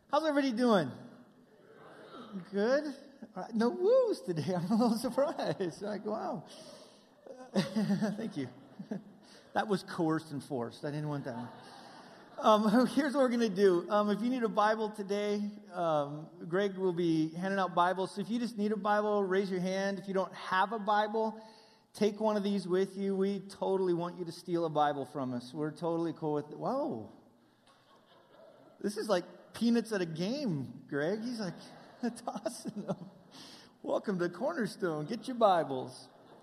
How's everybody doing? Good? All right. No woos today. I'm a little surprised. Like, wow. Thank you. That was coerced and forced. I didn't want that one. Here's what we're going to do. If you need a Bible today, Greg will be handing out Bibles. So if you just need a Bible, raise your hand. If you don't have a Bible, take one of these with you. We totally want you to steal a Bible from us. We're totally cool with it. Whoa. This is like peanuts at a game, Greg. He's like tossing them. Welcome to Cornerstone. Get your Bibles.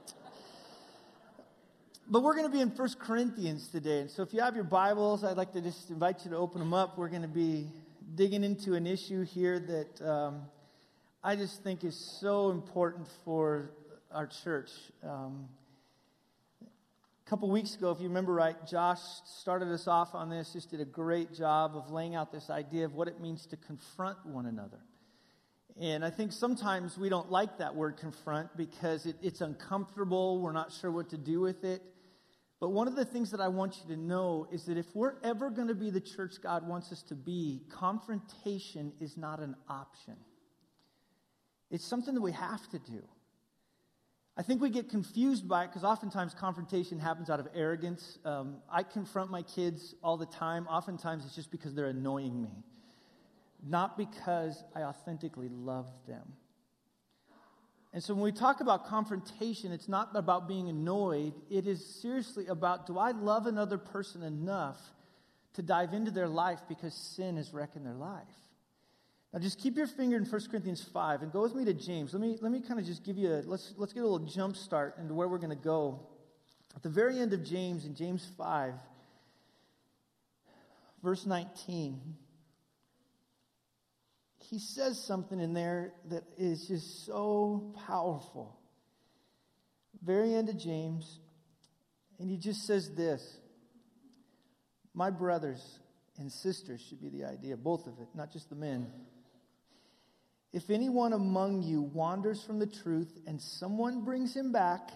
But we're going to be in 1 Corinthians today. And so if you have your Bibles, I'd like to just invite you to open them up. We're going to be digging into an issue here that I just think is so important for our church. A couple weeks ago, if you remember right, Josh started us off on this, just did a great job of laying out this idea of what it means to confront one another. And I think sometimes we don't like that word confront because it's uncomfortable. We're not sure what to do with it. But one of the things that I want you to know is that if we're ever going to be the church God wants us to be, confrontation is not an option. It's something that we have to do. I think we get confused by it because oftentimes confrontation happens out of arrogance. I confront my kids all the time. Oftentimes it's just because they're annoying me, not because I authentically love them. And so when we talk about confrontation, it's not about being annoyed. It is seriously about, do I love another person enough to dive into their life because sin is wrecking their life? Now, just keep your finger in 1 Corinthians 5 and go with me to James. Let me kind of just give you let's get a little jump start into where we're going to go. At the very end of James, in James 5, verse 19, he says something in there that is just so powerful. Very end of James, and he just says this: my brothers and sisters should be the idea, both of it, not just the men. If anyone among you wanders from the truth and someone brings him back,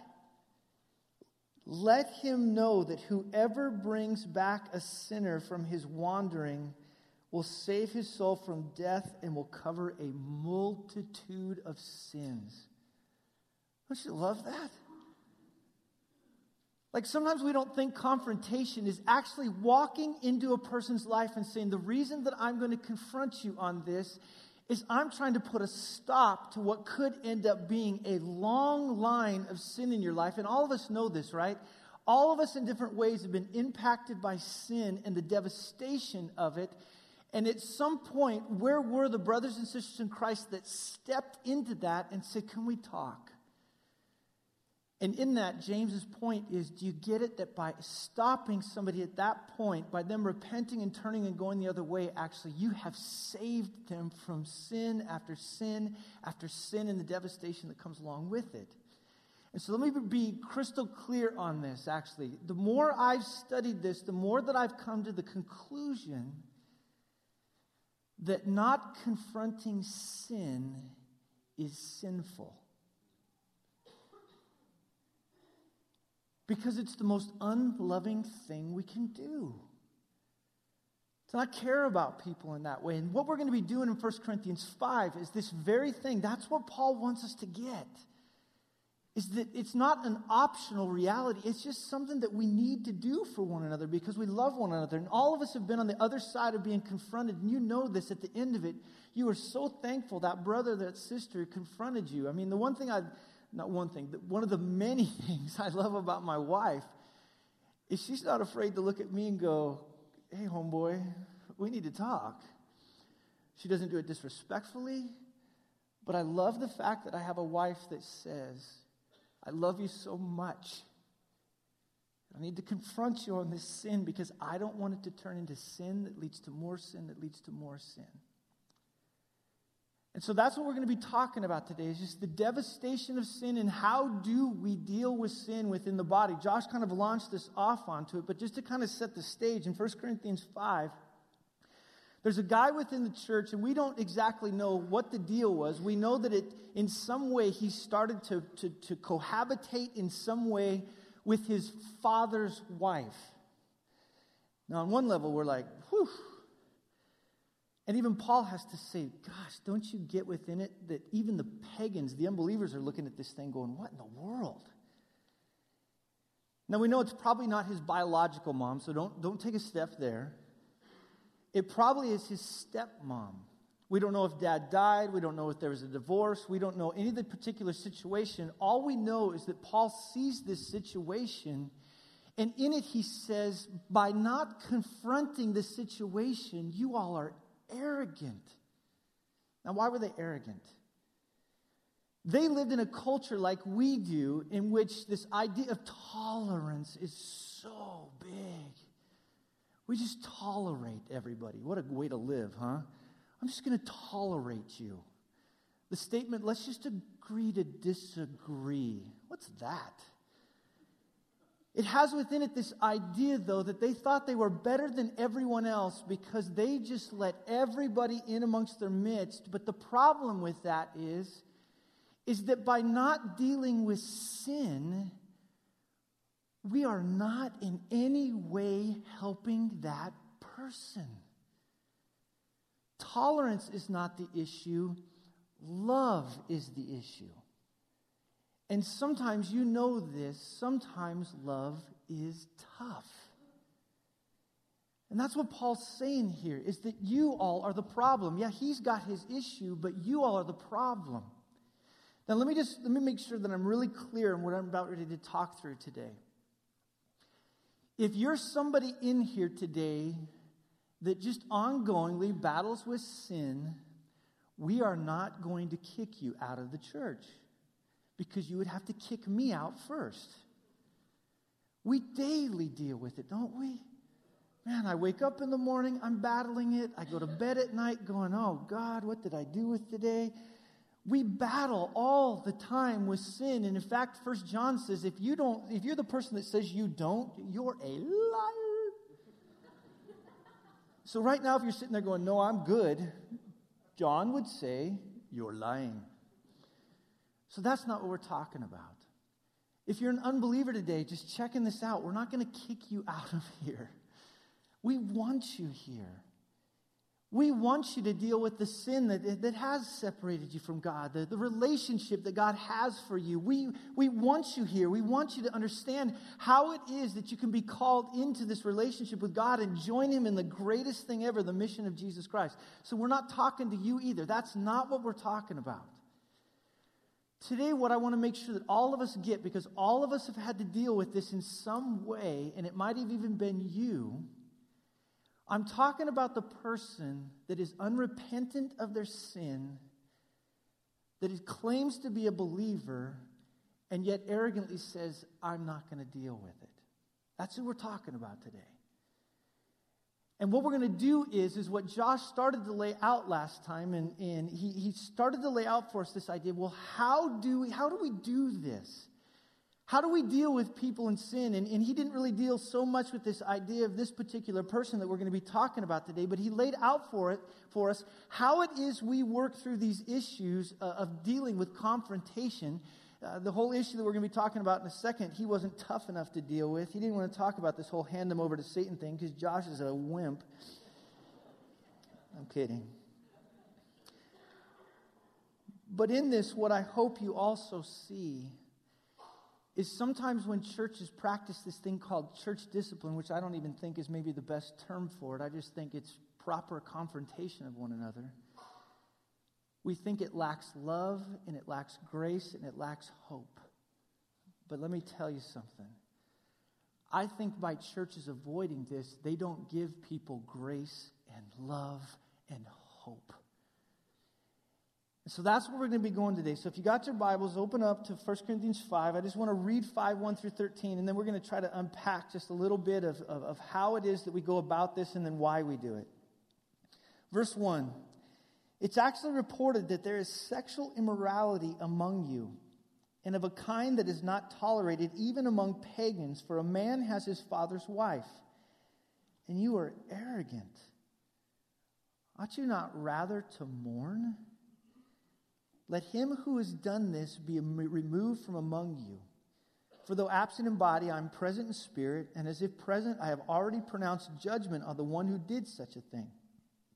let him know that whoever brings back a sinner from his wandering will save his soul from death and will cover a multitude of sins. Don't you love that? Like sometimes we don't think confrontation is actually walking into a person's life and saying, the reason that I'm going to confront you on this is I'm trying to put a stop to what could end up being a long line of sin in your life. And all of us know this, right? All of us in different ways have been impacted by sin and the devastation of it. And at some point, where were the brothers and sisters in Christ that stepped into that and said, can we talk? And in that, James's point is, do you get it that by stopping somebody at that point, by them repenting and turning and going the other way, actually you have saved them from sin after sin after sin and the devastation that comes along with it. And so let me be crystal clear on this, actually. The more I've studied this, the more that I've come to the conclusion that not confronting sin is sinful. Because it's the most unloving thing we can do. To not care about people in that way. And what we're going to be doing in 1 Corinthians 5 is this very thing. That's what Paul wants us to get. Is that it's not an optional reality. It's just something that we need to do for one another because we love one another. And all of us have been on the other side of being confronted. And you know this at the end of it. You are so thankful that brother, that sister confronted you. I mean, one of the many things I love about my wife is she's not afraid to look at me and go, hey, homeboy, we need to talk. She doesn't do it disrespectfully, but I love the fact that I have a wife that says, I love you so much. I need to confront you on this sin because I don't want it to turn into sin that leads to more sin that leads to more sin. And so that's what we're going to be talking about today, is just the devastation of sin and how do we deal with sin within the body. Josh kind of launched this off onto it, but just to kind of set the stage, in 1 Corinthians 5, there's a guy within the church, and we don't exactly know what the deal was. We know that in some way he started to cohabitate in some way with his father's wife. Now, on one level, we're like, whew. And even Paul has to say, gosh, don't you get within it that even the pagans, the unbelievers, are looking at this thing going, what in the world? Now, we know it's probably not his biological mom, so don't take a step there. It probably is his stepmom. We don't know if dad died. We don't know if there was a divorce. We don't know any of the particular situation. All we know is that Paul sees this situation, and in it he says, by not confronting the situation, you all are arrogant. Now, why were they arrogant? They lived in a culture like we do, in which this idea of tolerance is so big. We just tolerate everybody. What a way to live, huh? I'm just going to tolerate you. The statement, let's just agree to disagree. What's that? It has within it this idea, though, that they thought they were better than everyone else because they just let everybody in amongst their midst. But the problem with that is that by not dealing with sin, we are not in any way helping that person. Tolerance is not the issue. Love is the issue. And sometimes you know this. Sometimes love is tough. And that's what Paul's saying here, is that you all are the problem. Yeah, he's got his issue, but you all are the problem. Now let me make sure that I'm really clear on what I'm about ready to talk through today. If you're somebody in here today that just ongoingly battles with sin, we are not going to kick you out of the church, because you would have to kick me out first. We daily deal with it, don't we? Man, I wake up in the morning, I'm battling it. I go to bed at night going, oh God, what did I do with today? We battle all the time with sin. And in fact, 1 John says, if you're the person that says you don't, you're a liar. So right now, if you're sitting there going, no, I'm good, John would say, you're lying. So that's not what we're talking about. If you're an unbeliever today, just checking this out, we're not going to kick you out of here. We want you here. We want you to deal with the sin that has separated you from God, the relationship that God has for you. We want you here. We want you to understand how it is that you can be called into this relationship with God and join Him in the greatest thing ever, the mission of Jesus Christ. So we're not talking to you either. That's not what we're talking about. Today, what I want to make sure that all of us get, because all of us have had to deal with this in some way, and it might have even been you, I'm talking about the person that is unrepentant of their sin, that claims to be a believer, and yet arrogantly says, I'm not going to deal with it. That's who we're talking about today. And what we're going to do is what Josh started to lay out last time, and he started to lay out for us this idea, well, how do we do this? How do we deal with people in sin? And he didn't really deal so much with this idea of this particular person that we're going to be talking about today, but he laid out for us how it is we work through these issues of dealing with confrontation. The whole issue that we're going to be talking about in a second, he wasn't tough enough to deal with. He didn't want to talk about this whole hand him over to Satan thing because Josh is a wimp. I'm kidding. But in this, what I hope you also see is sometimes when churches practice this thing called church discipline, which I don't even think is maybe the best term for it. I just think it's proper confrontation of one another. We think it lacks love, and it lacks grace, and it lacks hope. But let me tell you something. I think by churches avoiding this, they don't give people grace and love and hope. So that's where we're going to be going today. So if you got your Bibles, open up to 1 Corinthians 5. I just want to read 5, 1 through 13, and then we're going to try to unpack just a little bit of how it is that we go about this and then why we do it. Verse 1, it's actually reported that there is sexual immorality among you, and of a kind that is not tolerated even among pagans, for a man has his father's wife, and you are arrogant. Ought you not rather to mourn? Let him who has done this be removed from among you. For though absent in body, I am present in spirit, and as if present, I have already pronounced judgment on the one who did such a thing.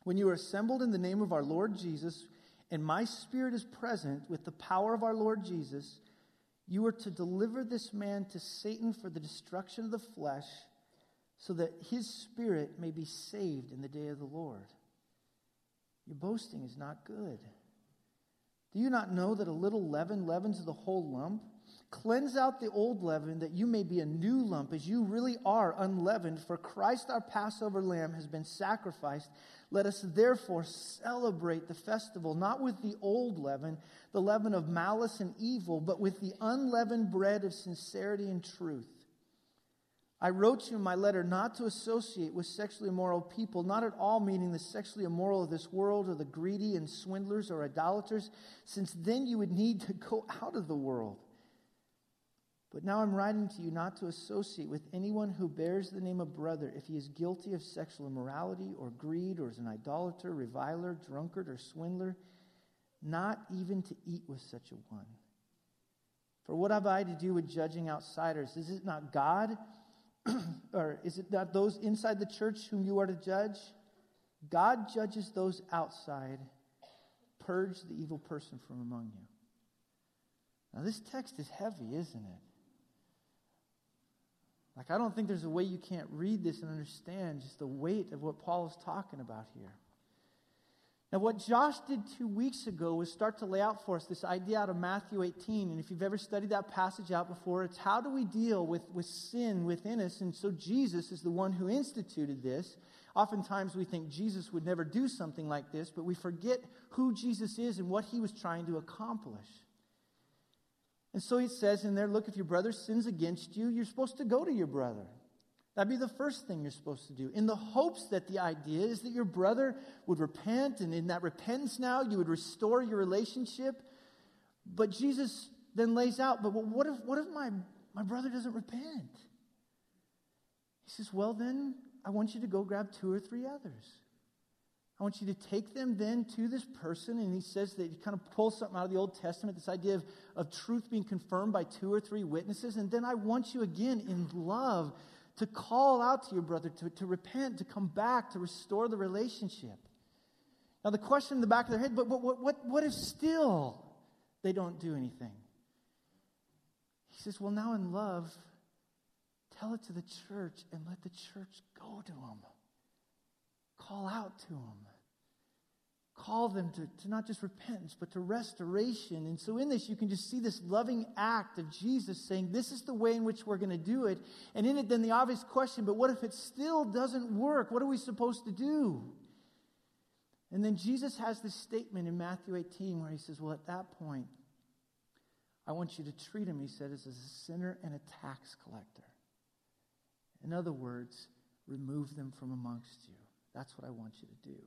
When you are assembled in the name of our Lord Jesus, and my spirit is present with the power of our Lord Jesus, you are to deliver this man to Satan for the destruction of the flesh, so that his spirit may be saved in the day of the Lord. Your boasting is not good. Do you not know that a little leaven leavens the whole lump? Cleanse out the old leaven, that you may be a new lump, as you really are unleavened. For Christ our Passover lamb has been sacrificed. Let us therefore celebrate the festival, not with the old leaven, the leaven of malice and evil, but with the unleavened bread of sincerity and truth. I wrote you in my letter not to associate with sexually immoral people, not at all meaning the sexually immoral of this world, or the greedy and swindlers or idolaters, since then you would need to go out of the world. But now I'm writing to you not to associate with anyone who bears the name of brother if he is guilty of sexual immorality or greed, or is an idolater, reviler, drunkard, or swindler, not even to eat with such a one. For what have I to do with judging outsiders? Is it not God? Or is it not those inside the church whom you are to judge? God judges those outside. Purge the evil person from among you. Now this text is heavy, isn't it? Like, I don't think there's a way you can't read this and understand just the weight of what Paul is talking about here. Now, what Josh did 2 weeks ago was start to lay out for us this idea out of Matthew 18. And if you've ever studied that passage out before, it's how do we deal with sin within us? And so Jesus is the one who instituted this. Oftentimes we think Jesus would never do something like this, but we forget who Jesus is and what he was trying to accomplish. And so he says in there, look, if your brother sins against you, you're supposed to go to your brother. That'd be the first thing you're supposed to do, in the hopes that the idea is that your brother would repent, and in that repentance now, you would restore your relationship. But Jesus then lays out, but what if my brother doesn't repent? He says, well, then I want you to go grab 2 or 3 others. I want you to take them then to this person, and he says that he kind of pulls something out of the Old Testament, this idea of truth being confirmed by 2 or 3 witnesses, and then I want you again in love to call out to your brother, to repent, to come back, to restore the relationship. Now the question in the back of their head, but what if still they don't do anything? He says, well, now in love, tell it to the church and let the church go to them. Call out to them. Call them to not just repentance, but to restoration. And so in this, you can just see this loving act of Jesus saying, this is the way in which we're going to do it. And in it, then the obvious question, but what if it still doesn't work? What are we supposed to do? And then Jesus has this statement in Matthew 18 where he says, well, at that point, I want you to treat him, he said, as a sinner and a tax collector. In other words, remove them from amongst you. That's what I want you to do.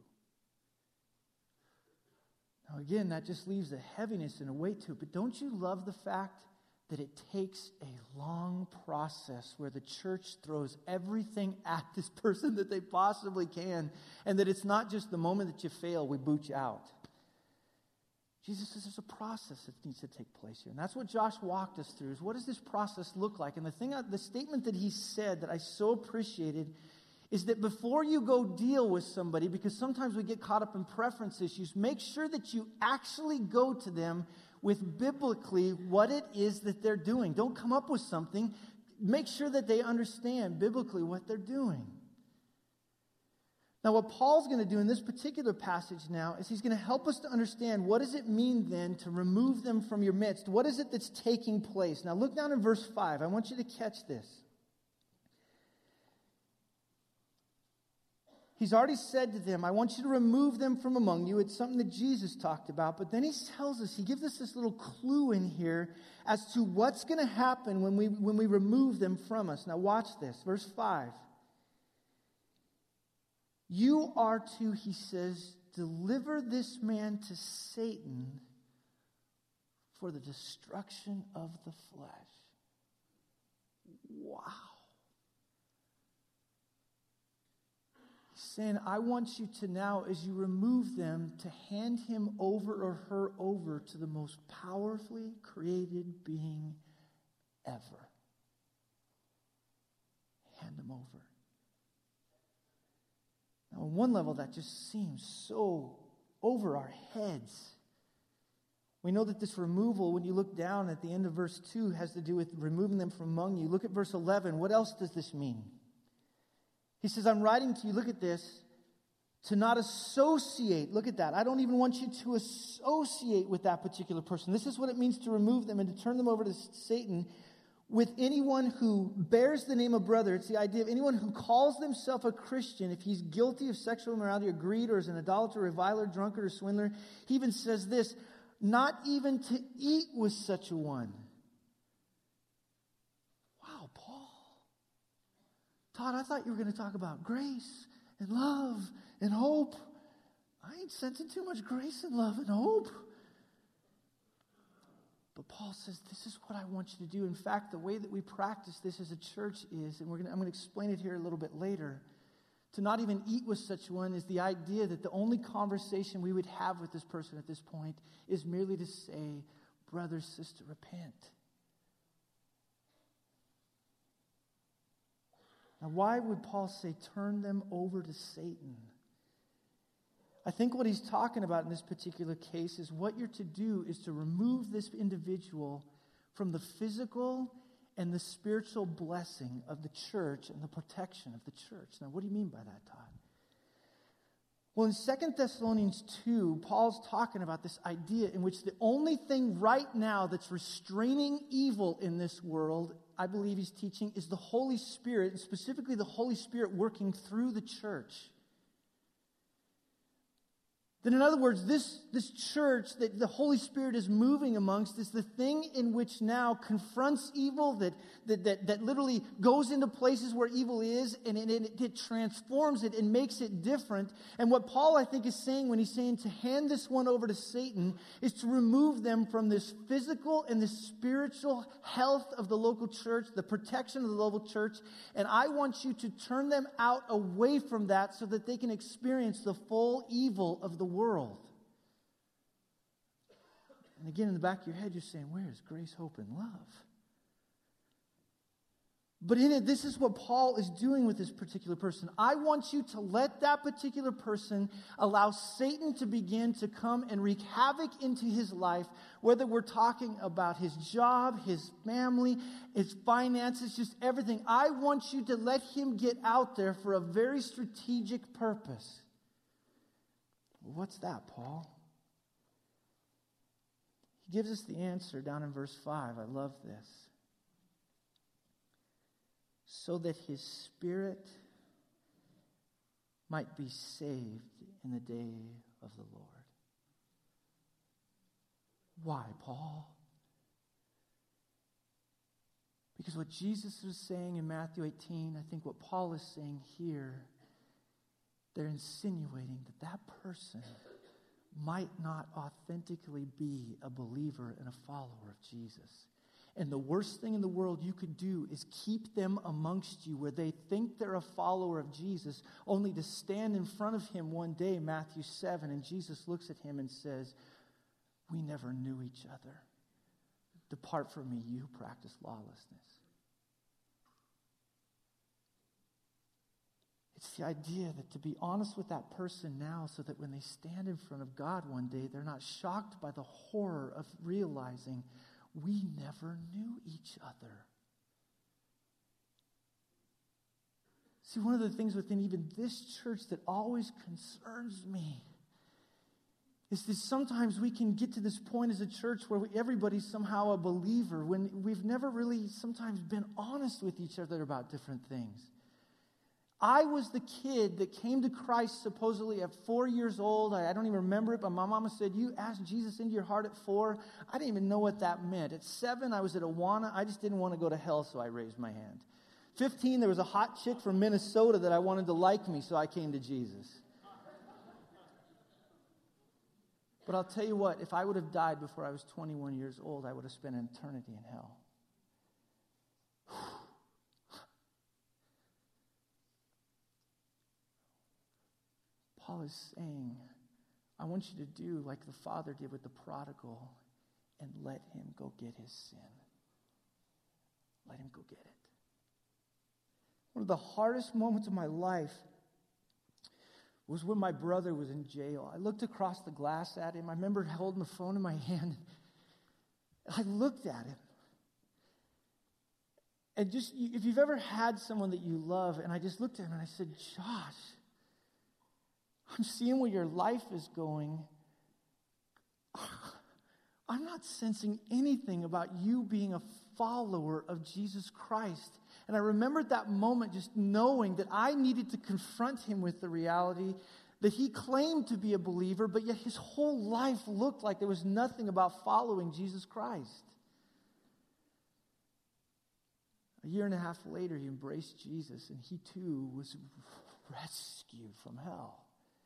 Now again, that just leaves a heaviness and a weight to it. But don't you love the fact that it takes a long process where the church throws everything at this person that they possibly can, and that it's not just the moment that you fail, we boot you out. Jesus says there's a process that needs to take place here. And that's what Josh walked us through, is what does this process look like? And the statement that he said that I so appreciated is that before you go deal with somebody, because sometimes we get caught up in preference issues, make sure that you actually go to them with biblically what it is that they're doing. Don't come up with something. Make sure that they understand biblically what they're doing. Now, what Paul's going to do in this particular passage now is he's going to help us to understand what does it mean then to remove them from your midst. What is it that's taking place? Now, look down in verse 5. I want you to catch this. He's already said to them, I want you to remove them from among you. It's something that Jesus talked about. But then he tells us, he gives us this little clue in here as to what's going to happen when we remove them from us. Now watch this, verse 5. You are to, he says, deliver this man to Satan for the destruction of the flesh. Wow. Saying, I want you to now, as you remove them, to hand him over or her over to the most powerfully created being ever. Hand him over. Now, on one level, that just seems so over our heads. We know that this removal, when you look down at the end of verse 2, has to do with removing them from among you. Look at verse 11. What else does this mean? He says, I'm writing to you, look at this, to not associate. Look at that. I don't even want you to associate with that particular person. This is what it means to remove them and to turn them over to Satan with anyone who bears the name of brother. It's the idea of anyone who calls themselves a Christian, if he's guilty of sexual immorality or greed or is an idolater, reviler, drunkard, or swindler. He even says this, not even to eat with such a one. Wow, Paul. Todd, I thought you were going to talk about grace and love and hope. I ain't sensing too much grace and love and hope. But Paul says, this is what I want you to do. In fact, the way that we practice this as a church is, and I'm going to explain it here a little bit later, to not even eat with such one is the idea that the only conversation we would have with this person at this point is merely to say, brother, sister, repent. Now, why would Paul say, turn them over to Satan? I think what he's talking about in this particular case is what you're to do is to remove this individual from the physical and the spiritual blessing of the church and the protection of the church. Now, what do you mean by that, Todd? Well, in 2 Thessalonians 2, Paul's talking about this idea in which the only thing right now that's restraining evil in this world, I believe he's teaching, is the Holy Spirit, and specifically the Holy Spirit working through the church. That in other words, this church that the Holy Spirit is moving amongst is the thing in which now confronts evil, that literally goes into places where evil is, and it transforms it and makes it different. And what Paul, I think, is saying when he's saying to hand this one over to Satan is to remove them from this physical and this spiritual health of the local church, the protection of the local church, and I want you to turn them out away from that so that they can experience the full evil of the world. And again, in the back of your head, you're saying, where is grace, hope, and love? But in it, this is what Paul is doing with this particular person. I want you to let that particular person allow Satan to begin to come and wreak havoc into his life, whether we're talking about his job, his family, his finances, just everything. I want you to let him get out there for a very strategic purpose. What's that, Paul? He gives us the answer down in verse 5. I love this. So that his spirit might be saved in the day of the Lord. Why, Paul? Because what Jesus was saying in Matthew 18, I think what Paul is saying here, they're insinuating that that person might not authentically be a believer and a follower of Jesus. And the worst thing in the world you could do is keep them amongst you where they think they're a follower of Jesus, only to stand in front of him one day, Matthew 7, and Jesus looks at him and says, we never knew each other. Depart from me, you who practice lawlessness. It's the idea that to be honest with that person now so that when they stand in front of God one day, they're not shocked by the horror of realizing we never knew each other. See, one of the things within even this church that always concerns me is that sometimes we can get to this point as a church where everybody's somehow a believer when we've never really sometimes been honest with each other about different things. I was the kid that came to Christ supposedly at 4 years old. I don't even remember it, but my mama said, you asked Jesus into your heart at 4. I didn't even know what that meant. At 7, I was at Awana. I just didn't want to go to hell, so I raised my hand. 15, there was a hot chick from Minnesota that I wanted to like me, so I came to Jesus. But I'll tell you what, if I would have died before I was 21 years old, I would have spent an eternity in hell. Paul is saying, I want you to do like the father did with the prodigal and let him go get his sin. Let him go get it. One of the hardest moments of my life was when my brother was in jail. I looked across the glass at him. I remember holding the phone in my hand. I looked at him. And just, if you've ever had someone that you love, and I just looked at him and I said, Josh, I'm seeing where your life is going. I'm not sensing anything about you being a follower of Jesus Christ. And I remember at that moment just knowing that I needed to confront him with the reality that he claimed to be a believer, but yet his whole life looked like there was nothing about following Jesus Christ. A year and a half later, he embraced Jesus, and he too was rescued from hell.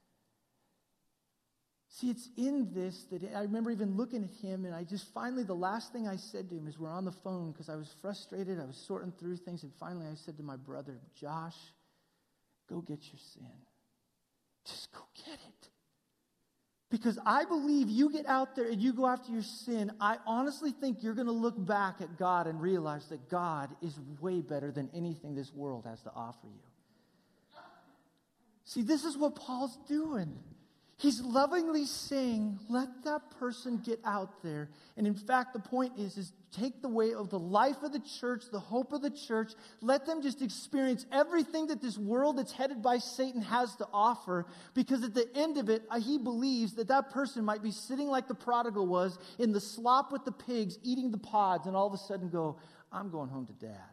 See, it's in this that I remember even looking at him, and I just finally, the last thing I said to him is we're on the phone because I was frustrated. I was sorting through things, and finally I said to my brother, Josh, go get your sin. Just go get it. Because I believe you get out there and you go after your sin, I honestly think you're going to look back at God and realize that God is way better than anything this world has to offer you. See, this is what Paul's doing. He's lovingly saying, let that person get out there. And in fact, the point is take the way of the life of the church, the hope of the church. Let them just experience everything that this world that's headed by Satan has to offer. Because at the end of it, he believes that that person might be sitting like the prodigal was in the slop with the pigs, eating the pods, and all of a sudden go, I'm going home to dad.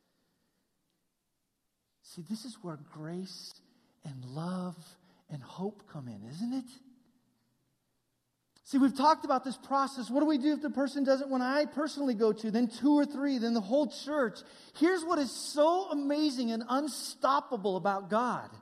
See, this is where grace and love and hope come in, isn't it? See, we've talked about this process. What do we do if the person doesn't? When I personally go to, then 2 or 3, then the whole church. Here's what is so amazing and unstoppable about God.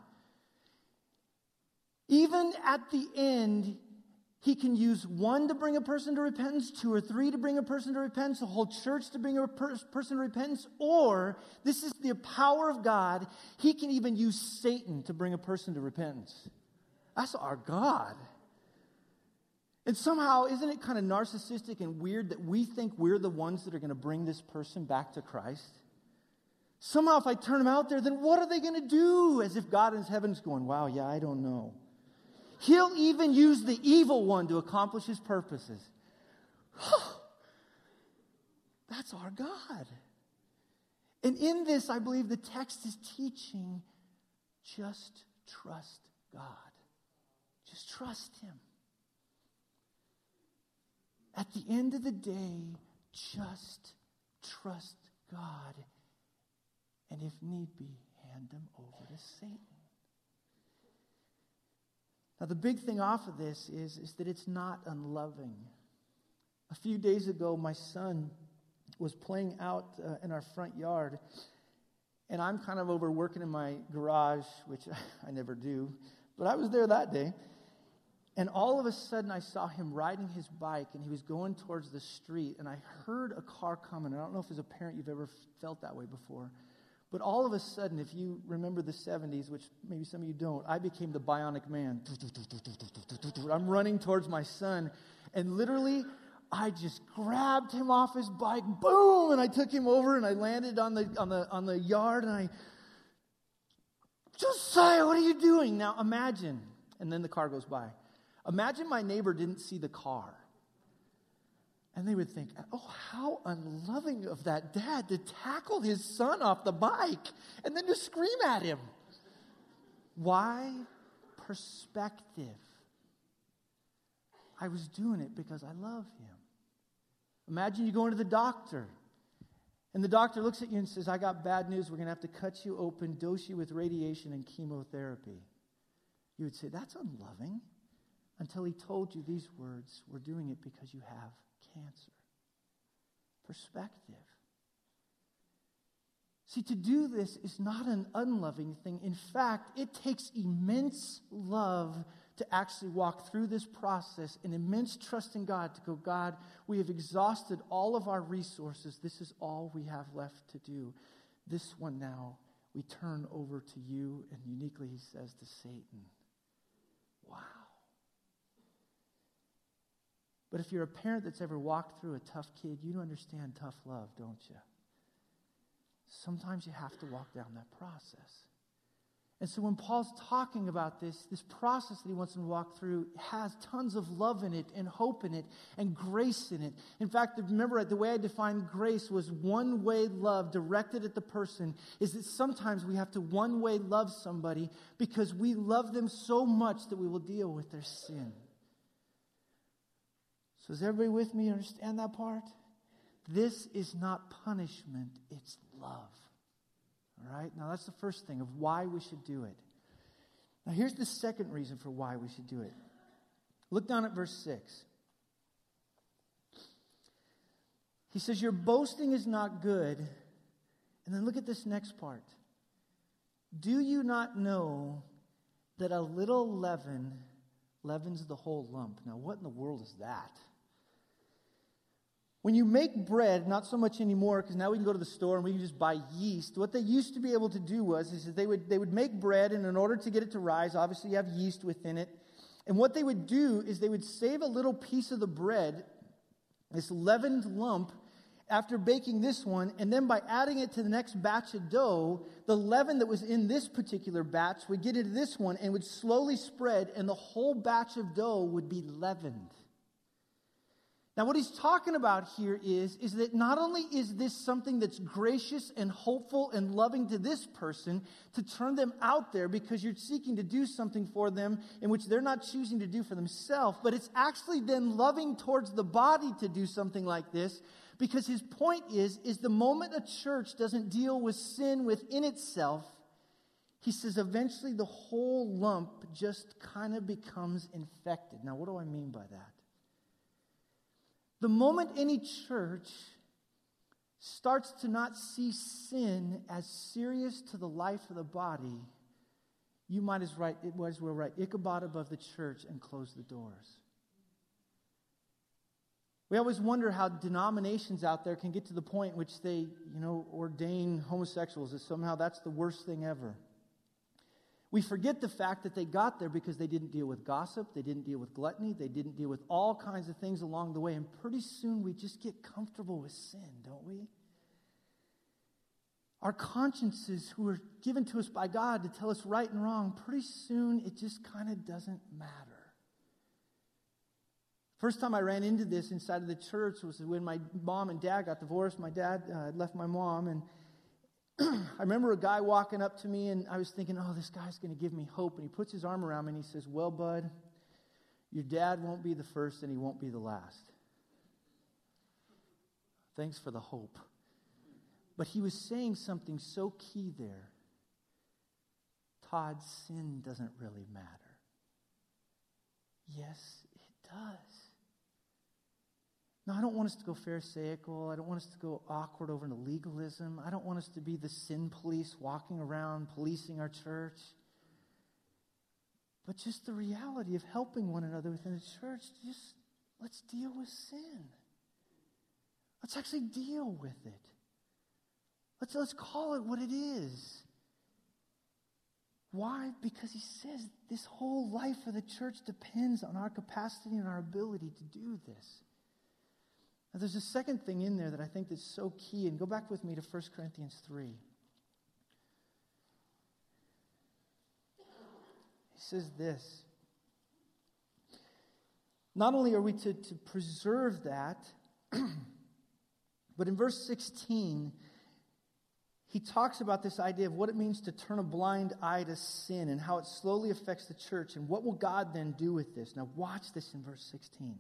Even at the end, he can use 1 to bring a person to repentance, 2 or 3 to bring a person to repentance, the whole church to bring a person to repentance, or, this is the power of God, he can even use Satan to bring a person to repentance. That's our God. And somehow, isn't it kind of narcissistic and weird that we think we're the ones that are going to bring this person back to Christ? Somehow, if I turn them out there, then what are they going to do? As if God in heaven's going, wow, yeah, I don't know. He'll even use the evil one to accomplish his purposes. That's our God. And in this, I believe the text is teaching, just trust God. Just trust him. At the end of the day, just trust God. And if need be, hand them over to Satan. Now, the big thing off of this is that it's not unloving. A few days ago, my son was playing out in our front yard, and I'm kind of over working in my garage, which I never do, but I was there that day. And all of a sudden, I saw him riding his bike, and he was going towards the street, and I heard a car coming. I don't know if as a parent you've ever felt that way before. But all of a sudden, if you remember the 70s, which maybe some of you don't, I became the bionic man. I'm running towards my son, and literally, I just grabbed him off his bike, boom, and I took him over, and I landed on the yard, and I, Josiah, what are you doing? Now imagine, and then the car goes by. Imagine my neighbor didn't see the car. And they would think, oh, how unloving of that dad to tackle his son off the bike and then to scream at him. Why? Perspective. I was doing it because I love him. Imagine you going to the doctor, and the doctor looks at you and says, I got bad news. We're going to have to cut you open, dose you with radiation and chemotherapy. You would say, that's unloving. Until he told you these words, we're doing it because you have cancer. Perspective. See, to do this is not an unloving thing. In fact, it takes immense love to actually walk through this process, and immense trust in God to go, God, we have exhausted all of our resources. This is all we have left to do. This one now, we turn over to you, and uniquely he says to Satan, wow. But if you're a parent that's ever walked through a tough kid, you understand tough love, don't you? Sometimes you have to walk down that process. And so when Paul's talking about this process that he wants them to walk through has tons of love in it and hope in it and grace in it. In fact, remember, the way I defined grace was one-way love directed at the person, is that sometimes we have to one-way love somebody because we love them so much that we will deal with their sin. So is everybody with me? Understand that part? This is not punishment, it's love. All right? Now, that's the first thing of why we should do it. Now, here's the second reason for why we should do it. Look down at verse 6. He says, your boasting is not good. And then look at this next part. Do you not know that a little leaven leavens the whole lump? Now, what in the world is that? When you make bread, not so much anymore, because now we can go to the store and we can just buy yeast. What they used to be able to do is that they would make bread, and in order to get it to rise, obviously you have yeast within it. And what they would do is they would save a little piece of the bread, this leavened lump, after baking this one, and then by adding it to the next batch of dough, the leaven that was in this particular batch would get into this one and would slowly spread, and the whole batch of dough would be leavened. Now, what he's talking about here is that not only is this something that's gracious and hopeful and loving to this person to turn them out there because you're seeking to do something for them in which they're not choosing to do for themselves, but it's actually then loving towards the body to do something like this, because his point is the moment a church doesn't deal with sin within itself, he says eventually the whole lump just kind of becomes infected. Now, what do I mean by that? The moment any church starts to not see sin as serious to the life of the body, you might as well write Ichabod above the church and close the doors. We always wonder how denominations out there can get to the point in which they, ordain homosexuals as somehow that's the worst thing ever. We forget the fact that they got there because they didn't deal with gossip, they didn't deal with gluttony, they didn't deal with all kinds of things along the way. And pretty soon we just get comfortable with sin, don't we? Our consciences, who are given to us by God to tell us right and wrong, pretty soon it just kind of doesn't matter. First time I ran into this inside of the church was when my mom and dad got divorced. My dad had left my mom, and I remember a guy walking up to me, and I was thinking, oh, this guy's going to give me hope. And he puts his arm around me, and he says, well, bud, your dad won't be the first, and he won't be the last. Thanks for the hope. But he was saying something so key there. Todd, sin doesn't really matter. Yes, it does. No, I don't want us to go pharisaical. I don't want us to go awkward over into legalism. I don't want us to be the sin police walking around policing our church. But just the reality of helping one another within the church, just let's deal with sin. Let's actually deal with it. Let's call it what it is. Why? Because he says this whole life of the church depends on our capacity and our ability to do this. Now, there's a second thing in there that I think that's so key. And go back with me to 1 Corinthians 3. He says this. Not only are we to preserve that, but in verse 16, he talks about this idea of what it means to turn a blind eye to sin and how it slowly affects the church. And what will God then do with this? Now watch this in verse 16.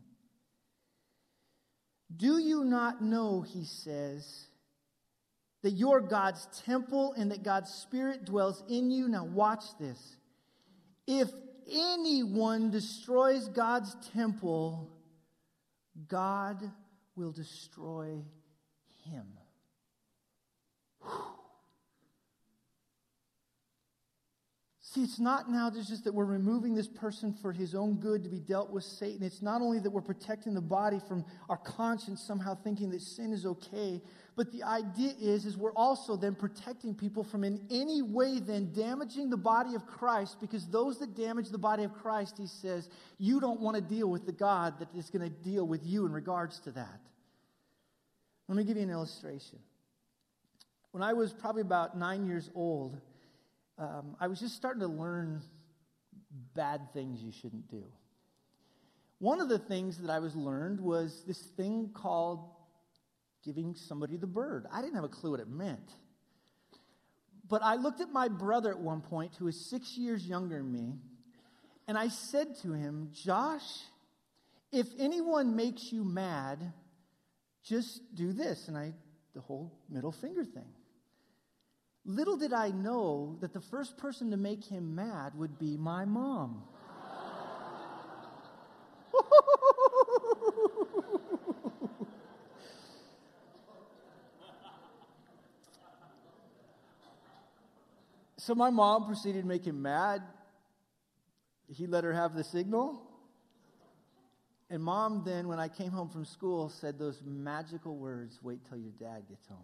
Do you not know, he says, that you're God's temple and that God's Spirit dwells in you? Now watch this. If anyone destroys God's temple, God will destroy him. Whew. See, it's not now just that we're removing this person for his own good to be dealt with Satan. It's not only that we're protecting the body from our conscience somehow thinking that sin is okay, but the idea is we're also then protecting people from in any way then damaging the body of Christ, because those that damage the body of Christ, he says, you don't want to deal with the God that is going to deal with you in regards to that. Let me give you an illustration. When I was probably about 9 years old, I was just starting to learn bad things you shouldn't do. One of the things that I was learned was this thing called giving somebody the bird. I didn't have a clue what it meant. But I looked at my brother at one point, who is 6 years younger than me, and I said to him, Josh, if anyone makes you mad, just do this. And the whole middle finger thing. Little did I know that the first person to make him mad would be my mom. So my mom proceeded to make him mad. He let her have the signal. And Mom then, when I came home from school, said those magical words, wait till your dad gets home.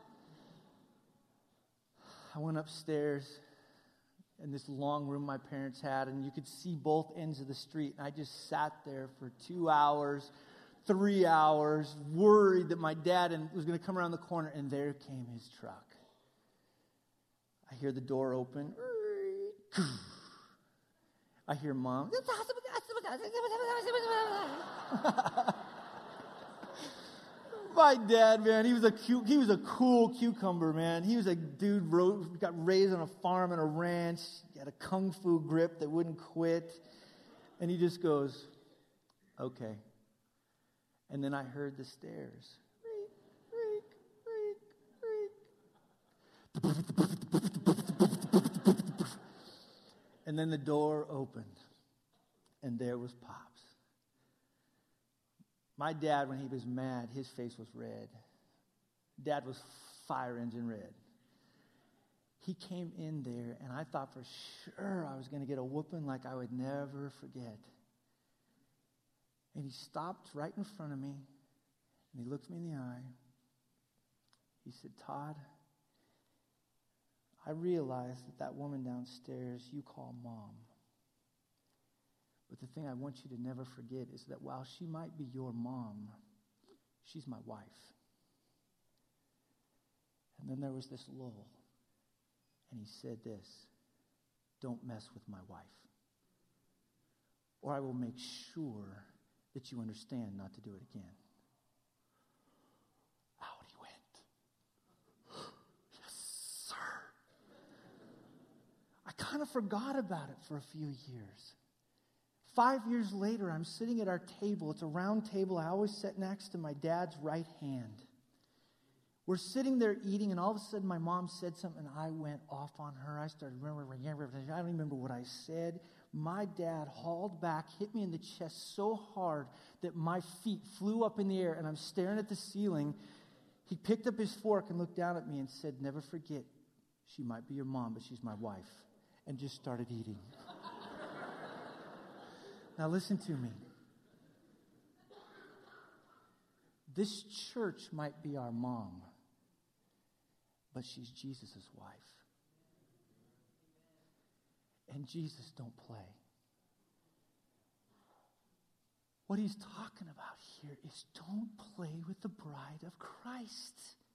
I went upstairs in this long room my parents had, and you could see both ends of the street. And I just sat there for 2 hours, 3 hours, worried that my dad was going to come around the corner, and there came his truck. I hear the door open. I hear Mom. My dad, man, he was a cool cucumber, man. He was a dude got raised on a farm and a ranch. He had a kung fu grip that wouldn't quit. And he just goes, okay. And then I heard the stairs. And then the door opened. And there was Pops. My dad, when he was mad, his face was red. Dad was fire engine red. He came in there, and I thought for sure I was going to get a whooping like I would never forget. And he stopped right in front of me, and he looked me in the eye. He said, Todd, I realize that woman downstairs you call Mom. But the thing I want you to never forget is that while she might be your mom, she's my wife. And then there was this lull. And he said this, don't mess with my wife. Or I will make sure that you understand not to do it again. Out he went. Yes, sir. I kind of forgot about it for a few years. 5 years later, I'm sitting at our table. It's a round table. I always sit next to my dad's right hand. We're sitting there eating, and all of a sudden my mom said something, and I went off on her. I started remembering. I don't remember what I said. My dad hauled back, hit me in the chest so hard that my feet flew up in the air, and I'm staring at the ceiling. He picked up his fork and looked down at me and said, never forget, she might be your mom, but she's my wife, and just started eating. Now listen to me. This church might be our mom, but she's Jesus' wife. And Jesus don't play. What he's talking about here is don't play with the bride of Christ.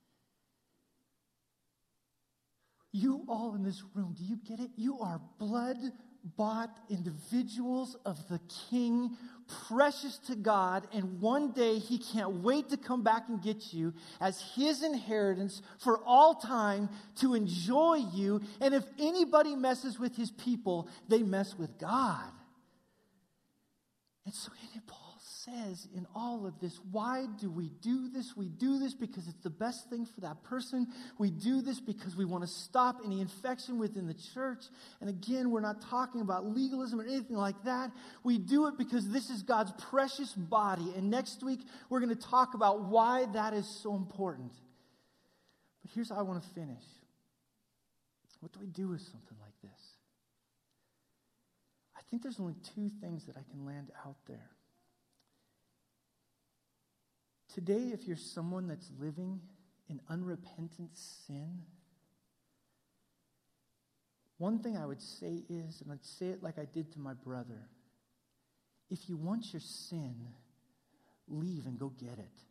You all in this room, do you get it? You are blood-bought individuals of the King, precious to God, and one day he can't wait to come back and get you as his inheritance for all time to enjoy you. And if anybody messes with his people, they mess with God. And so Paul says in all of this, why do we do this? We do this because it's the best thing for that person. We do this because we want to stop any infection within the church. And again, we're not talking about legalism or anything like that. We do it because this is God's precious body. And next week, we're going to talk about why that is so important. But here's how I want to finish. What do we do with something like this? I think there's only two things that I can land out there. Today, if you're someone that's living in unrepentant sin, one thing I would say is, and I'd say it like I did to my brother, if you want your sin, leave and go get it.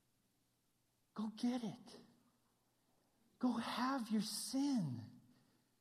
Go get it. Go have your sin.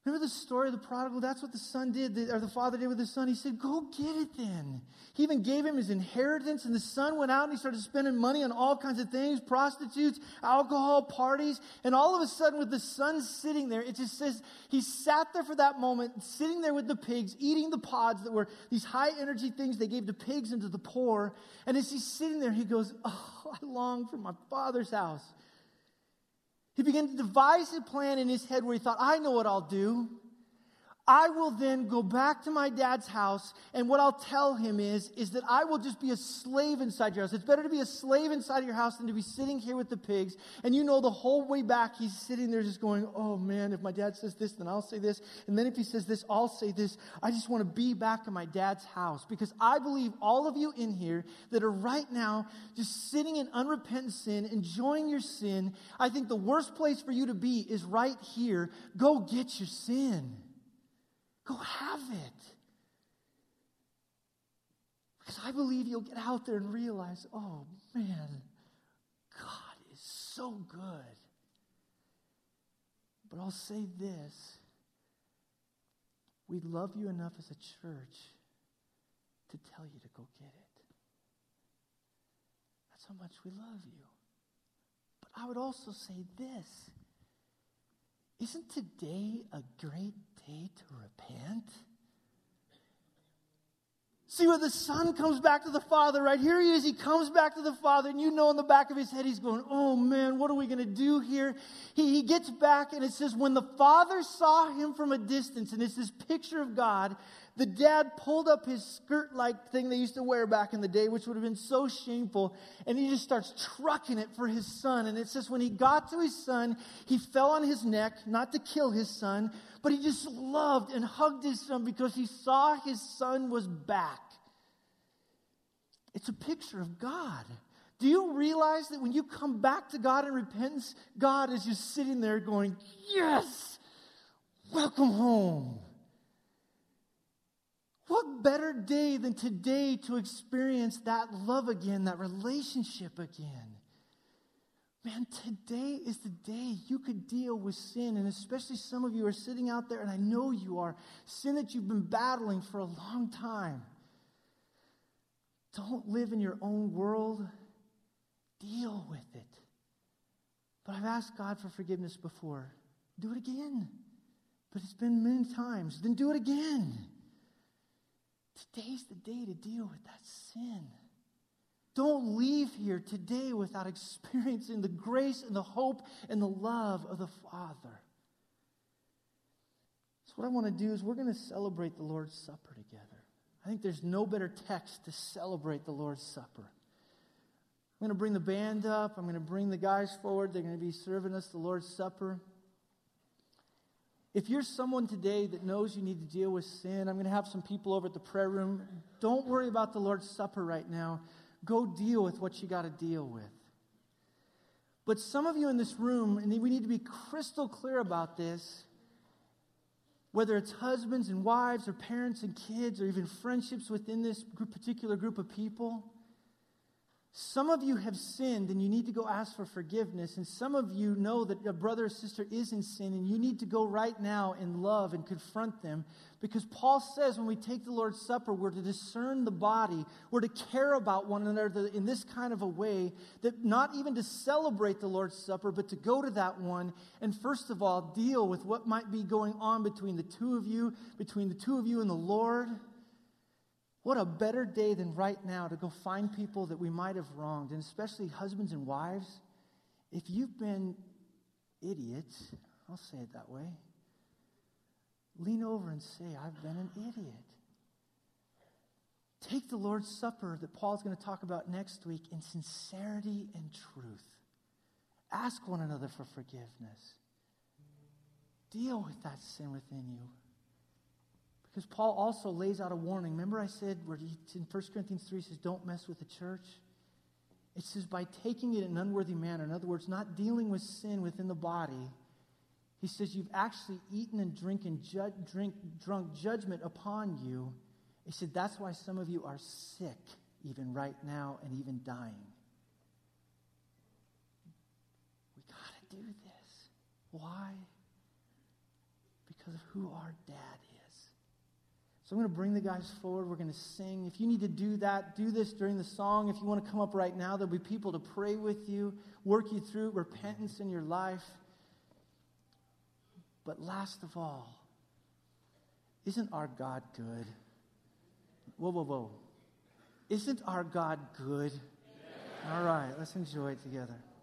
Remember the story of the prodigal? That's what the son did, or the father did with the son. He said, go get it then. He even gave him his inheritance, and the son went out and he started spending money on all kinds of things, prostitutes, alcohol, parties. And all of a sudden, with the son sitting there, it just says he sat there for that moment, sitting there with the pigs, eating the pods that were these high energy things they gave to pigs and to the poor. And as he's sitting there, he goes, oh, I long for my father's house. He began to devise a plan in his head where he thought, I know what I'll do. I will then go back to my dad's house, and what I'll tell him is that I will just be a slave inside your house. It's better to be a slave inside of your house than to be sitting here with the pigs. And you know the whole way back, he's sitting there just going, oh man, if my dad says this, then I'll say this. And then if he says this, I'll say this. I just want to be back in my dad's house. Because I believe all of you in here that are right now just sitting in unrepentant sin, enjoying your sin, I think the worst place for you to be is right here. Go get your sin. Go have it. Because I believe you'll get out there and realize, oh man, God is so good. But I'll say this. We love you enough as a church to tell you to go get it. That's how much we love you. But I would also say this. Isn't today a great day to repent? See, where the son comes back to the father, right? Here he is, he comes back to the father, and you know in the back of his head, he's going, oh man, what are we going to do here? He gets back, and it says, when the father saw him from a distance, and it's this picture of God, the dad pulled up his skirt-like thing they used to wear back in the day, which would have been so shameful, and he just starts trucking it for his son. And it says when he got to his son, he fell on his neck, not to kill his son, but he just loved and hugged his son because he saw his son was back. It's a picture of God. Do you realize that when you come back to God in repentance, God is just sitting there going, yes, welcome home. What better day than today to experience that love again, that relationship again? Man, today is the day you could deal with sin, and especially some of you are sitting out there, and I know you are, sin that you've been battling for a long time. Don't live in your own world. Deal with it. But I've asked God for forgiveness before. Do it again. But it's been many times. Then do it again. Today's the day to deal with that sin. Don't leave here today without experiencing the grace and the hope and the love of the Father. So what I want to do is we're going to celebrate the Lord's Supper together. I think there's no better text to celebrate the Lord's Supper. I'm going to bring the band up. I'm going to bring the guys forward. They're going to be serving us the Lord's Supper. If you're someone today that knows you need to deal with sin, I'm going to have some people over at the prayer room. Don't worry about the Lord's Supper right now. Go deal with what you got to deal with. But some of you in this room, and we need to be crystal clear about this, whether it's husbands and wives or parents and kids or even friendships within this particular group of people, some of you have sinned and you need to go ask for forgiveness. And some of you know that a brother or sister is in sin and you need to go right now in love and confront them. Because Paul says when we take the Lord's Supper, we're to discern the body. We're to care about one another in this kind of a way that not even to celebrate the Lord's Supper, but to go to that one and first of all deal with what might be going on between the two of you and the Lord. What a better day than right now to go find people that we might have wronged, and especially husbands and wives. If you've been idiots, I'll say it that way, lean over and say, I've been an idiot. Take the Lord's Supper that Paul's going to talk about next week in sincerity and truth. Ask one another for forgiveness. Deal with that sin within you. Because Paul also lays out a warning. Remember I said where in 1 Corinthians 3 says, don't mess with the church? It says by taking it in an unworthy manner, in other words, not dealing with sin within the body, he says you've actually eaten and drunk judgment upon you. He said that's why some of you are sick even right now and even dying. We got to do this. Why? because of who our dad is. So I'm going to bring the guys forward. We're going to sing. If you need to do that, do this during the song. If you want to come up right now, there'll be people to pray with you, work you through repentance in your life. But last of all, isn't our God good? Whoa, whoa, whoa. Isn't our God good? All right, let's enjoy it together.